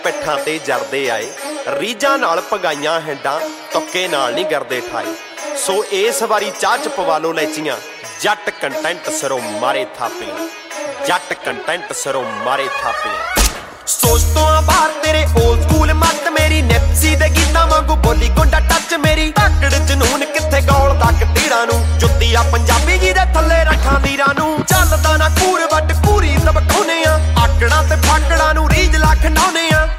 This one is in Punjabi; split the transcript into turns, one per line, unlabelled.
ਪਿੱਠਾਂ ਤੇ ਜਰਦੇ ਆਏ ਰੀਜਾਂ ਨਾਲ ਪਗਾਈਆਂ ਹੈਂਡਾਂ ਤੁੱਕੇ ਨਾਲ ਨਹੀਂ ਗਰਦੇ ਠਾਏ। ਸੋ ਇਸ ਵਾਰੀ ਚਾਹ ਚ ਪਵਾ ਲੋ ਲੈਚੀਆਂ ਜੱਟ ਕੰਟੈਂਟ ਸਿਰੋਂ ਮਾਰੇ ਥਾਪੀਆਂ ਜੱਟ ਕੰਟੈਂਟ ਸਿਰੋਂ ਮਾਰੇ ਥਾਪੀਆਂ। ਸੋਚ ਤੋਂ ਆ ਬਾਹਰ ਤੇਰੇ ਓਲਡ ਸਕੂਲ ਮੱਤ ਮੇਰੀ ਨਿਪਸੀ ਦੇ ਗੀਤਾਂ ਵਾਂਗੂ ਬੋਲੀ ਗੁੰਡਾ ਟੱਚ ਮੇਰੀ ਧਾਕੜ ਜਨੂਨ ਕਿੱਥੇ ਗੋਲ ਤੱਕ ਤੀਰਾਂ ਨੂੰ ਜੁੱਤੀ ਆ ਪੰਜਾਬੀ ਜੀ ਦੇ ਥੱਲੇ ਰੱਖਾਂ ਨੀਰਾਂ ਨੂੰ ਚੱਲਦਾ